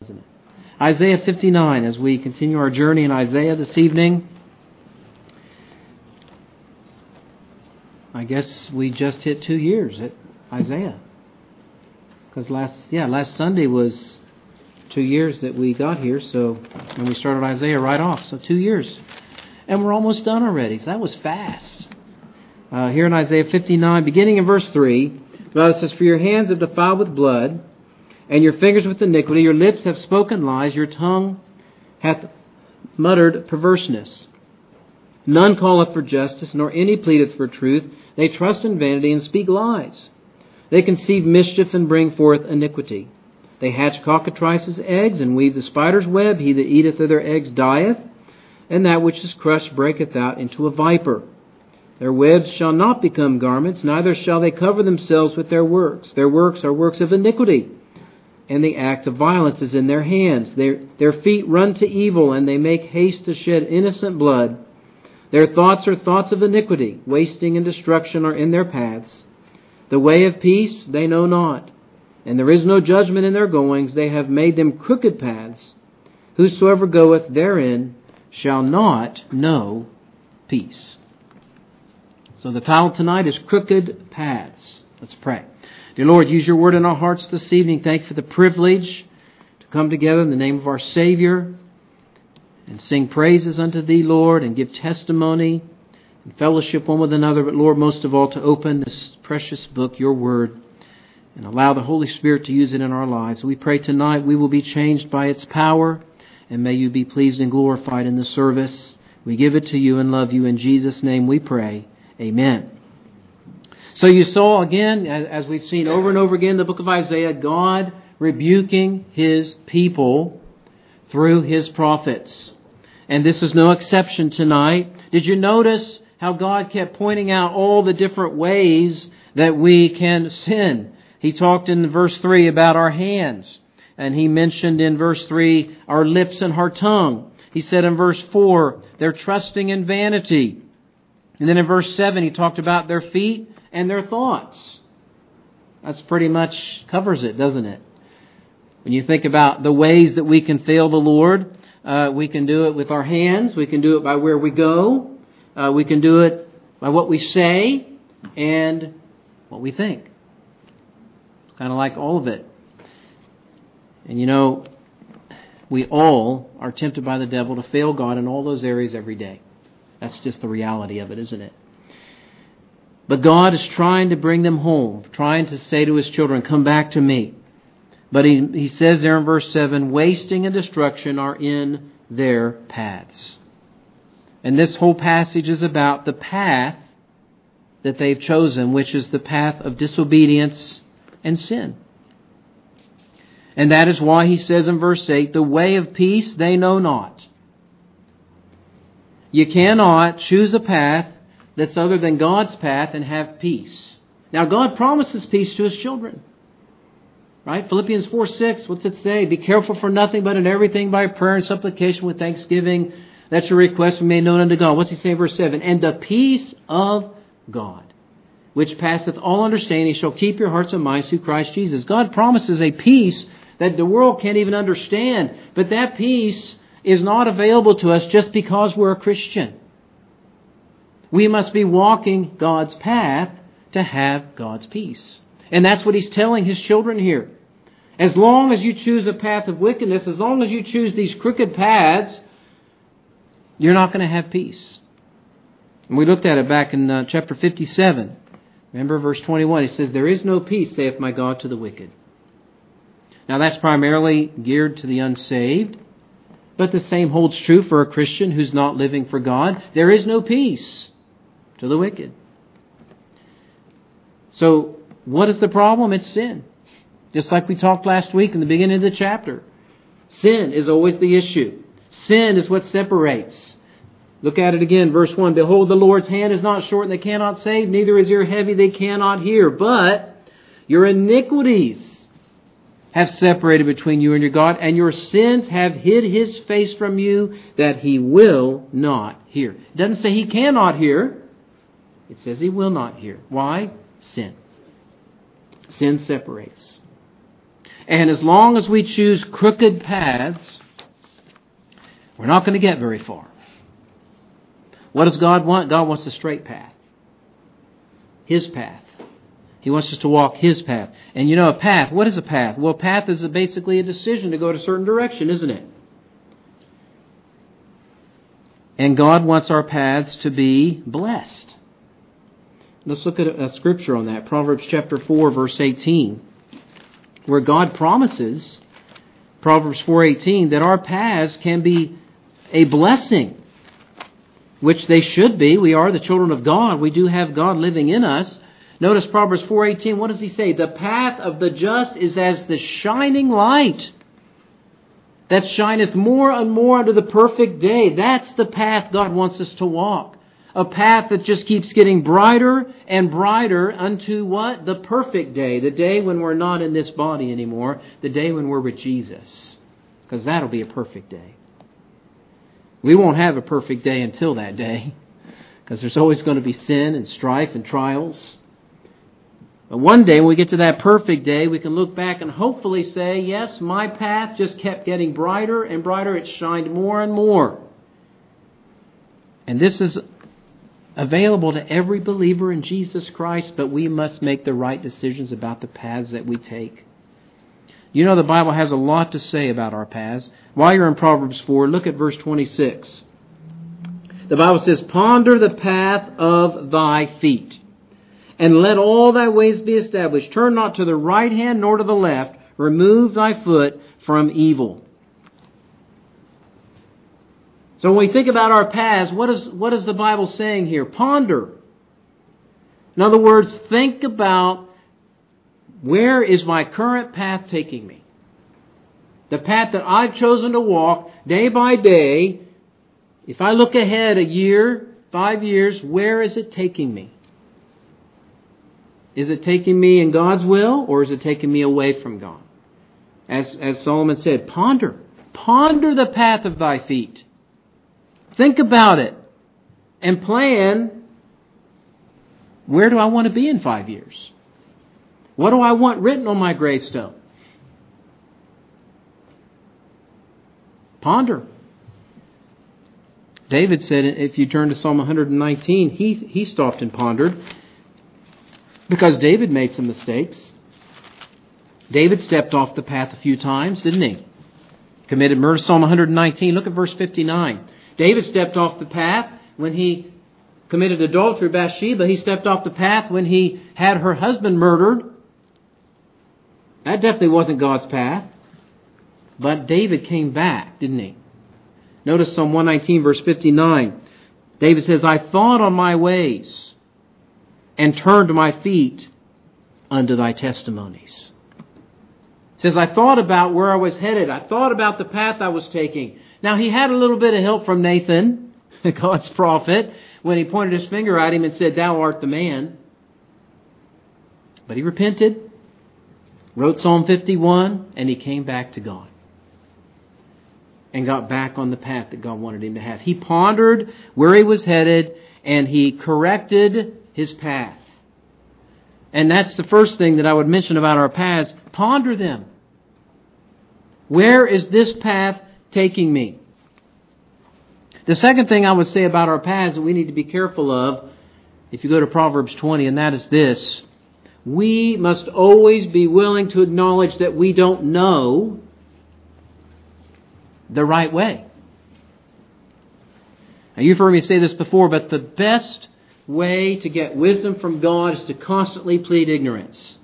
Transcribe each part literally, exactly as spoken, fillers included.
Isaiah fifty-nine, as we continue our journey in Isaiah this evening. I guess we just hit two years at Isaiah. Because last, yeah, last Sunday was two years that we got here, so, and we started Isaiah right off, so two years. And we're almost done already, so that was fast. Uh, here in Isaiah fifty-nine, beginning in verse three, the Bible says, "For your hands have defiled with blood, and your fingers with iniquity, your lips have spoken lies, your tongue hath muttered perverseness. None calleth for justice, nor any pleadeth for truth. They trust in vanity and speak lies. They conceive mischief and bring forth iniquity. They hatch cockatrices' eggs and weave the spider's web. He that eateth of their eggs dieth, and that which is crushed breaketh out into a viper. Their webs shall not become garments, neither shall they cover themselves with their works. Their works are works of iniquity, and the act of violence is in their hands. Their, their feet run to evil, and they make haste to shed innocent blood. Their thoughts are thoughts of iniquity. Wasting and destruction are in their paths. The way of peace they know not, and there is no judgment in their goings. They have made them crooked paths. Whosoever goeth therein shall not know peace." So the title tonight is Crooked Paths. Let's pray. Dear Lord, use your word in our hearts this evening. Thank you for the privilege to come together in the name of our Savior and sing praises unto Thee, Lord, and give testimony and fellowship one with another. But Lord, most of all, to open this precious book, your word, and allow the Holy Spirit to use it in our lives. We pray tonight we will be changed by its power, and may you be pleased and glorified in the service. We give it to you and love you. In Jesus' name we pray. Amen. So you saw again, as we've seen over and over again in the book of Isaiah, God rebuking His people through His prophets. And this is no exception tonight. Did you notice how God kept pointing out all the different ways that we can sin? He talked in verse three about our hands. And He mentioned in verse three our lips and our tongue. He said in verse four, they're trusting in vanity. And then in verse seven, He talked about their feet and their thoughts. That's pretty much covers it, doesn't it? When you think about the ways that we can fail the Lord, uh, we can do it with our hands. We can do it by where we go. Uh, we can do it by what we say and what we think. Kind of like all of it. And you know, we all are tempted by the devil to fail God in all those areas every day. That's just the reality of it, isn't it? But God is trying to bring them home, trying to say to His children, come back to me. But He, he says there in verse seven, wasting and destruction are in their paths. And this whole passage is about the path that they've chosen, which is the path of disobedience and sin. And that is why He says in verse eight, the way of peace they know not. You cannot choose a path that's other than God's path and have peace. Now, God promises peace to His children. Right? Philippians four six, what's it say? Be careful for nothing, but in everything by prayer and supplication with thanksgiving, that your requests be made known unto God. What's He say in verse seven? And the peace of God, which passeth all understanding, shall keep your hearts and minds through Christ Jesus. God promises a peace that the world can't even understand. But that peace is not available to us just because we're a Christian. We must be walking God's path to have God's peace. And that's what He's telling His children here. As long as you choose a path of wickedness, as long as you choose these crooked paths, you're not going to have peace. And we looked at it back in uh, chapter fifty-seven. Remember verse twenty-one, it says, there is no peace, saith my God, to the wicked. Now that's primarily geared to the unsaved. But the same holds true for a Christian who's not living for God. There is no peace to the wicked. So, what is the problem? It's sin. Just like we talked last week in the beginning of the chapter. Sin is always the issue. Sin is what separates. Look at it again, verse one. Behold, the Lord's hand is not short, and they cannot save, neither is ear heavy, they cannot hear. But your iniquities have separated between you and your God, and your sins have hid His face from you, that He will not hear. It doesn't say He cannot hear. It says He will not hear. Why? Sin. Sin separates. And as long as we choose crooked paths, we're not going to get very far. What does God want? God wants a straight path. His path. He wants us to walk His path. And you know, a path, what is a path? Well, a path is basically a decision to go to a certain direction, isn't it? And God wants our paths to be blessed. Let's look at a scripture on that. Proverbs chapter four, verse eighteen. Where God promises, Proverbs four eighteen, that our paths can be a blessing. Which they should be. We are the children of God. We do have God living in us. Notice Proverbs four eighteen. What does he say? The path of the just is as the shining light that shineth more and more unto the perfect day. That's the path God wants us to walk. A path that just keeps getting brighter and brighter unto what? The perfect day. The day when we're not in this body anymore. The day when we're with Jesus. Because that'll be a perfect day. We won't have a perfect day until that day. Because there's always going to be sin and strife and trials. But one day when we get to that perfect day, we can look back and hopefully say, yes, my path just kept getting brighter and brighter. It shined more and more. And this is available to every believer in Jesus Christ, but we must make the right decisions about the paths that we take. You know, the Bible has a lot to say about our paths. While you're in Proverbs four, look at verse twenty-six. The Bible says, ponder the path of thy feet, and let all thy ways be established. Turn not to the right hand nor to the left. Remove thy foot from evil. So when we think about our paths, what is, what is the Bible saying here? Ponder. In other words, think about, where is my current path taking me? The path that I've chosen to walk day by day. If I look ahead a year, five years, where is it taking me? Is it taking me in God's will, or is it taking me away from God? As, as Solomon said, ponder. Ponder the path of thy feet. Think about it. And plan, where do I want to be in five years? What do I want written on my gravestone? Ponder. David said, if you turn to Psalm one nineteen, he, he stopped and pondered. Because David made some mistakes. David stepped off the path a few times, didn't he? Committed murder. Psalm one nineteen, look at verse fifty-nine. David stepped off the path when he committed adultery with Bathsheba. He stepped off the path when he had her husband murdered. That definitely wasn't God's path. But David came back, didn't he? Notice Psalm one nineteen, verse fifty-nine. David says, I thought on my ways and turned my feet unto thy testimonies. It says, I thought about where I was headed. I thought about the path I was taking. Now, he had a little bit of help from Nathan, God's prophet, when he pointed his finger at him and said, thou art the man. But he repented, wrote Psalm fifty-one, and he came back to God. And got back on the path that God wanted him to have. He pondered where he was headed, and he corrected his path. And that's the first thing that I would mention about our paths. Ponder them. Where is this path taking me? The second thing I would say about our paths that we need to be careful of, if you go to Proverbs twenty, and that is this. We must always be willing to acknowledge that we don't know the right way. Now, you've heard me say this before, but the best way to get wisdom from God is to constantly plead ignorance.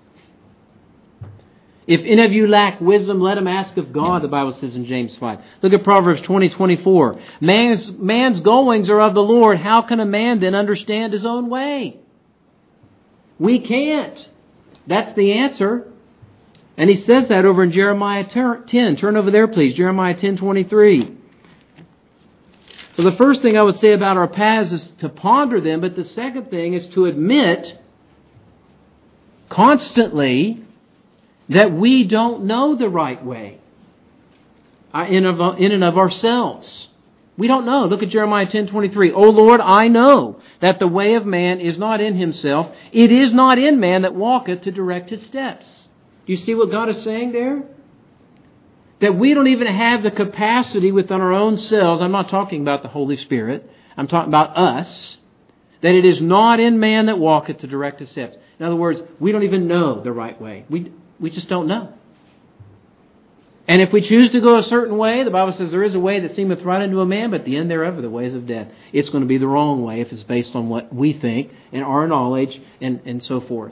If any of you lack wisdom, let him ask of God, the Bible says in James five. Look at Proverbs twenty twenty-four. Man's, man's goings are of the Lord. How can a man then understand his own way? We can't. That's the answer. And he says that over in Jeremiah ten. Turn over there, please. Jeremiah ten twenty-three. So the first thing I would say about our paths is to ponder them. But the second thing is to admit constantly that we don't know the right way in and of ourselves. We don't know. Look at Jeremiah ten twenty-three. O Lord, I know that the way of man is not in himself. It is not in man that walketh to direct his steps. Do you see what God is saying there? That we don't even have the capacity within our own selves. I'm not talking about the Holy Spirit. I'm talking about us. That it is not in man that walketh to direct his steps. In other words, we don't even know the right way. We, we just don't know. And if we choose to go a certain way, the Bible says there is a way that seemeth right unto a man, but the end thereof are the ways of death. It's going to be the wrong way if it's based on what we think and our knowledge and, and so forth.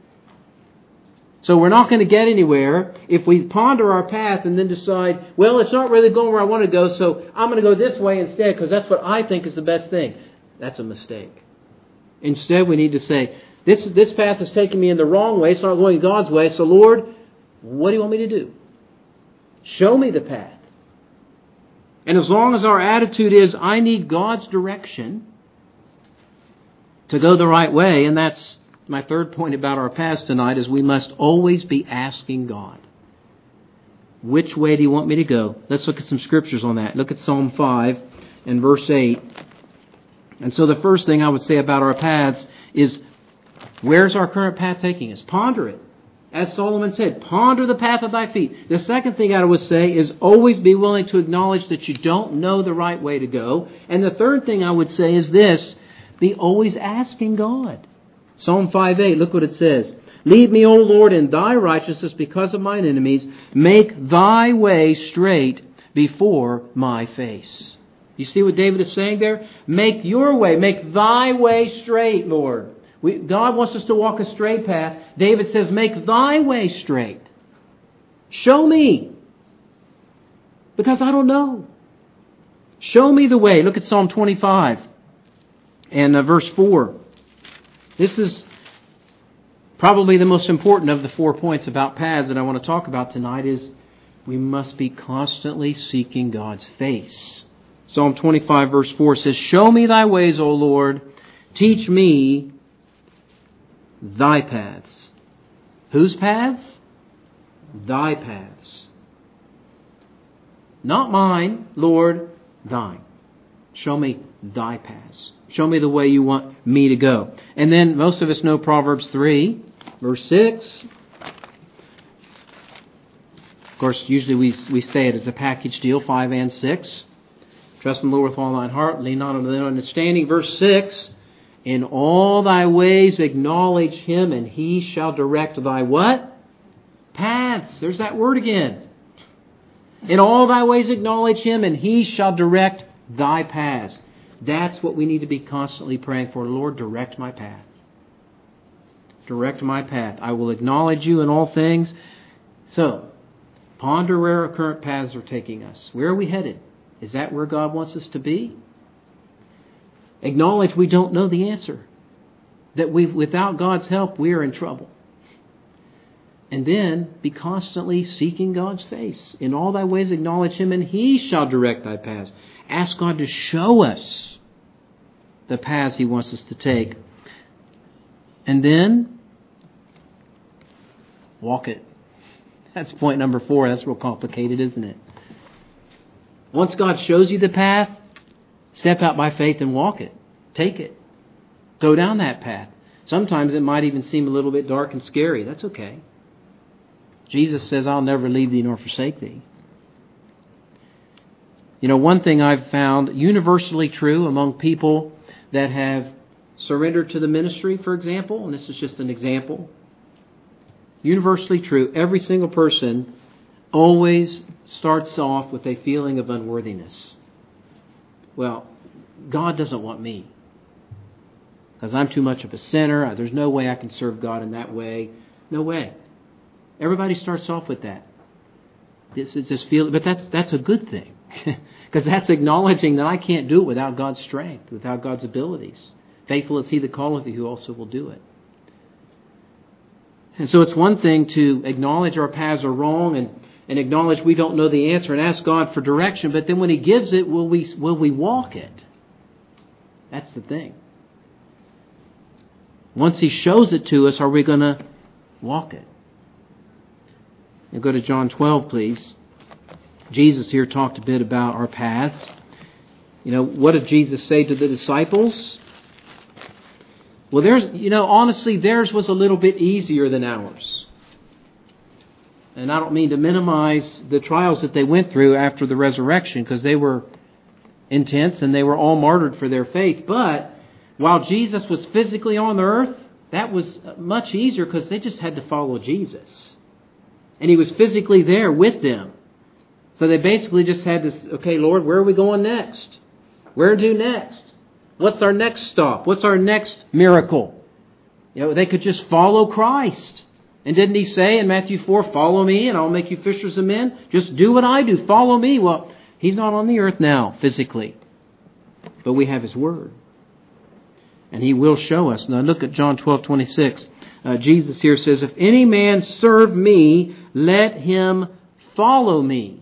So we're not going to get anywhere if we ponder our path and then decide, well, it's not really going where I want to go, so I'm going to go this way instead because that's what I think is the best thing. That's a mistake. Instead, we need to say, this, this path is taking me in the wrong way. It's not going God's way. So, Lord, what do you want me to do? Show me the path. And as long as our attitude is, I need God's direction to go the right way, and that's my third point about our paths tonight, is we must always be asking God, which way do you want me to go? Let's look at some scriptures on that. Look at Psalm five and verse eight. And so the first thing I would say about our paths is, where's our current path taking us? Ponder it. As Solomon said, ponder the path of thy feet. The second thing I would say is always be willing to acknowledge that you don't know the right way to go. And the third thing I would say is this, be always asking God. Psalm five eight, look what it says. Lead me, O Lord, in thy righteousness because of mine enemies. Make thy way straight before my face. You see what David is saying there? Make your way, make thy way straight, Lord. We, God wants us to walk a straight path. David says, make thy way straight. Show me. Because I don't know. Show me the way. Look at Psalm twenty-five and uh, verse four. This is probably the most important of the four points about paths that I want to talk about tonight, is we must be constantly seeking God's face. Psalm twenty-five verse four says, show me thy ways, O Lord. Teach me thy paths. Whose paths? Thy paths. Not mine, Lord, thine. Show me thy paths. Show me the way you want me to go. And then most of us know Proverbs three, verse six. Of course, usually we, we say it as a package deal, five and six. Trust in the Lord with all thine heart, lean not on thine understanding. Verse six. In all thy ways acknowledge him, and he shall direct thy what? Paths. There's that word again. In all thy ways acknowledge him, and he shall direct thy paths. That's what we need to be constantly praying for. Lord, direct my path. Direct my path. I will acknowledge you in all things. So, ponder where our current paths are taking us. Where are we headed? Is that where God wants us to be? Acknowledge we don't know the answer. That we, without God's help, we are in trouble. And then be constantly seeking God's face. In all thy ways acknowledge him, and he shall direct thy paths. Ask God to show us the paths he wants us to take. And then walk it. That's point number four. That's real complicated, isn't it? Once God shows you the path, step out by faith and walk it. Take it. Go down that path. Sometimes it might even seem a little bit dark and scary. That's okay. Jesus says, I'll never leave thee nor forsake thee. You know, one thing I've found universally true among people that have surrendered to the ministry, for example, and this is just an example, universally true, every single person always starts off with a feeling of unworthiness. Well, God doesn't want me because I'm too much of a sinner. There's no way I can serve God in that way. No way. Everybody starts off with that. This is just feel, but that's that's a good thing because that's acknowledging that I can't do it without God's strength, without God's abilities. Faithful is he that calleth thee, who also will do it. And so it's one thing to acknowledge our paths are wrong and, and acknowledge we don't know the answer and ask God for direction. But then when he gives it, will we will we walk it? That's the thing. Once he shows it to us, are we going to walk it? Now go to John twelve, please. Jesus here talked a bit about our paths. You know, what did Jesus say to the disciples? Well, there's, you know, honestly, theirs was a little bit easier than ours. And I don't mean to minimize the trials that they went through after the resurrection, because they were intense and they were all martyred for their faith. But while Jesus was physically on the earth, that was much easier because they just had to follow Jesus. And He was physically there with them. So they basically just had to, okay, Lord, where are we going next? Where to next? What's our next stop? What's our next miracle? You know, they could just follow Christ. And didn't He say in Matthew four, follow me and I'll make you fishers of men? Just do what I do. Follow me. Well, He's not on the earth now physically. But we have His Word. And He will show us. Now look at John twelve twenty-six. Uh, Jesus here says, if any man serve me, let him follow me.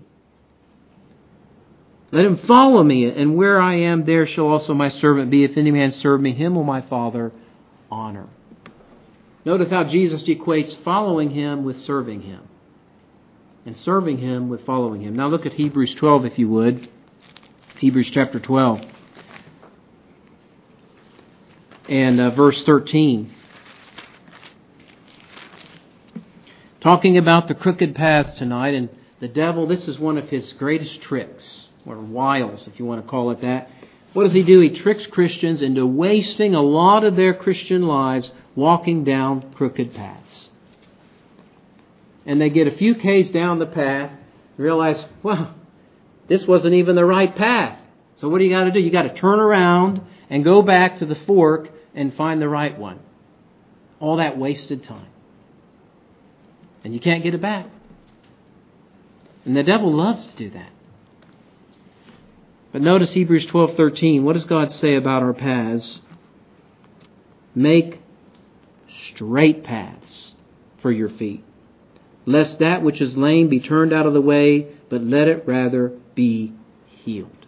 Let him follow me. And where I am, there shall also my servant be. If any man serve me, him will my Father honor. Notice how Jesus equates following Him with serving Him. And serving Him with following Him. Now look at Hebrews twelve if you would. Hebrews chapter twelve. And uh, verse thirteen. Talking about the crooked paths tonight. And the devil, this is one of his greatest tricks. Or wiles, if you want to call it that. What does he do? He tricks Christians into wasting a lot of their Christian lives walking down crooked paths. And they get a few Ks down the path, realize, well, this wasn't even the right path. So what do you got to do? You got to turn around and go back to the fork and find the right one. All that wasted time. And you can't get it back. And the devil loves to do that. But notice Hebrews twelve thirteen. What does God say about our paths? Make straight paths for your feet, lest that which is lame be turned out of the way, but let it rather be healed.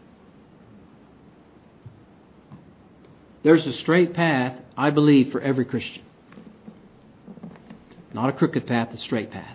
There's a straight path, I believe, for every Christian. Not a crooked path, a straight path.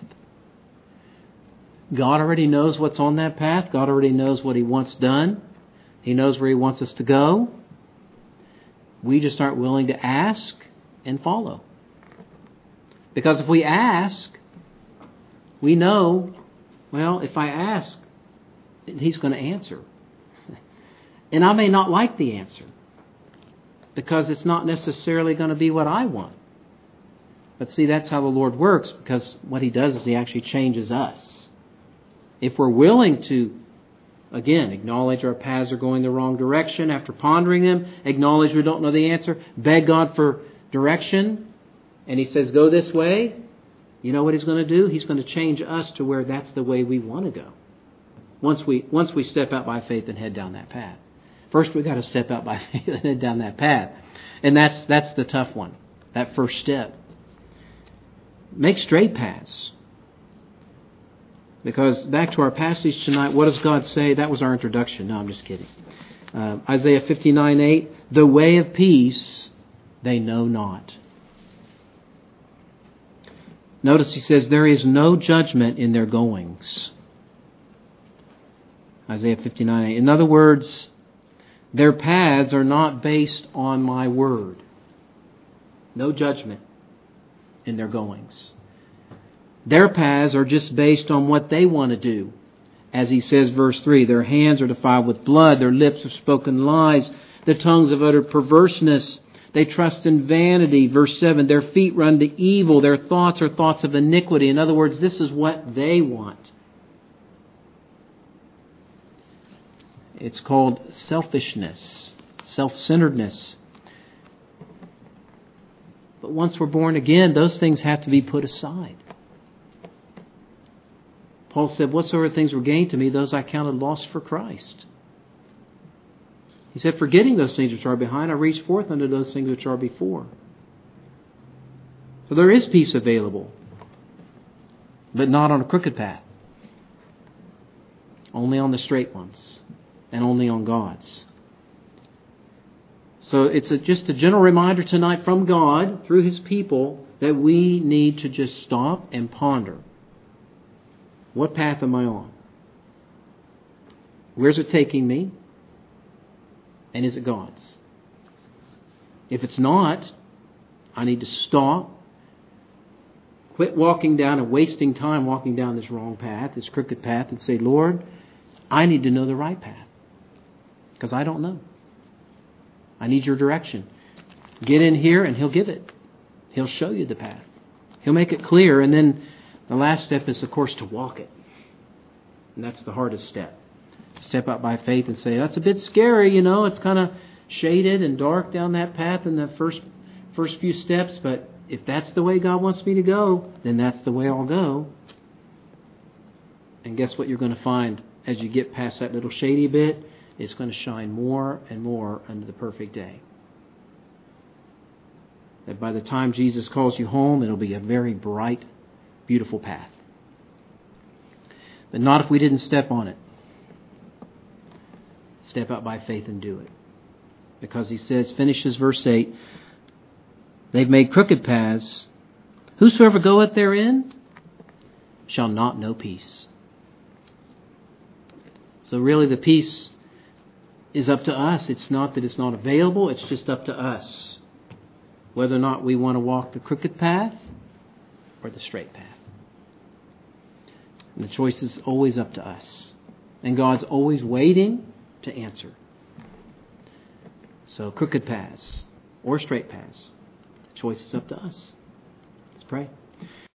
God already knows what's on that path. God already knows what He wants done. He knows where He wants us to go. We just aren't willing to ask and follow. Because if we ask, we know, well, if I ask, He's going to answer. And I may not like the answer, because it's not necessarily going to be what I want. But see, that's how the Lord works, because what He does is He actually changes us. If we're willing to, again, acknowledge our paths are going the wrong direction after pondering them, acknowledge we don't know the answer, beg God for direction, and He says, go this way, you know what He's going to do? He's going to change us to where that's the way we want to go. Once we once we step out by faith and head down that path. First we've got to step out by faith and head down that path. And that's that's the tough one, that first step. Make straight paths. Because back to our passage tonight, what does God say? That was our introduction. No, I'm just kidding. Uh, Isaiah fifty-nine eight, the way of peace they know not. Notice He says, there is no judgment in their goings. Isaiah fifty-nine eight. In other words, their paths are not based on my word. No judgment in their goings. Their paths are just based on what they want to do. As He says, verse three, their hands are defiled with blood, their lips have spoken lies, their tongues have uttered perverseness. They trust in vanity. Verse seven, their feet run to evil, their thoughts are thoughts of iniquity. In other words, this is what they want. It's called selfishness, self-centeredness. But once we're born again, those things have to be put aside. Paul said, whatsoever things were gained to me, those I counted loss for Christ. He said, forgetting those things which are behind, I reach forth unto those things which are before. So there is peace available, but not on a crooked path. Only on the straight ones, and only on God's. So it's a, just a general reminder tonight from God, through His people, that we need to just stop and ponder. What path am I on? Where's it taking me? And is it God's? If it's not, I need to stop, Quit walking down and wasting time walking down this wrong path, this crooked path, and say, Lord, I need to know the right path because I don't know. I need your direction. Get in here and He'll give it. He'll show you the path. He'll make it clear. And then the last step is, of course, to walk it. And that's the hardest step. Step out by faith and say, that's a bit scary, you know. It's kind of shaded and dark down that path in the first first few steps. But if that's the way God wants me to go, then that's the way I'll go. And guess what you're going to find as you get past that little shady bit? It's going to shine more and more under the perfect day. That by the time Jesus calls you home, it'll be a very bright, beautiful path. But not if we didn't step on it. Step out by faith and do it. Because He says, finishes verse eight, they've made crooked paths. Whosoever goeth therein shall not know peace. So really the peace is up to us. It's not that it's not available. It's just up to us. Whether or not we want to walk the crooked path or the straight path. And the choice is always up to us. And God's always waiting to answer. So crooked paths or straight paths. The choice is up to us. Let's pray.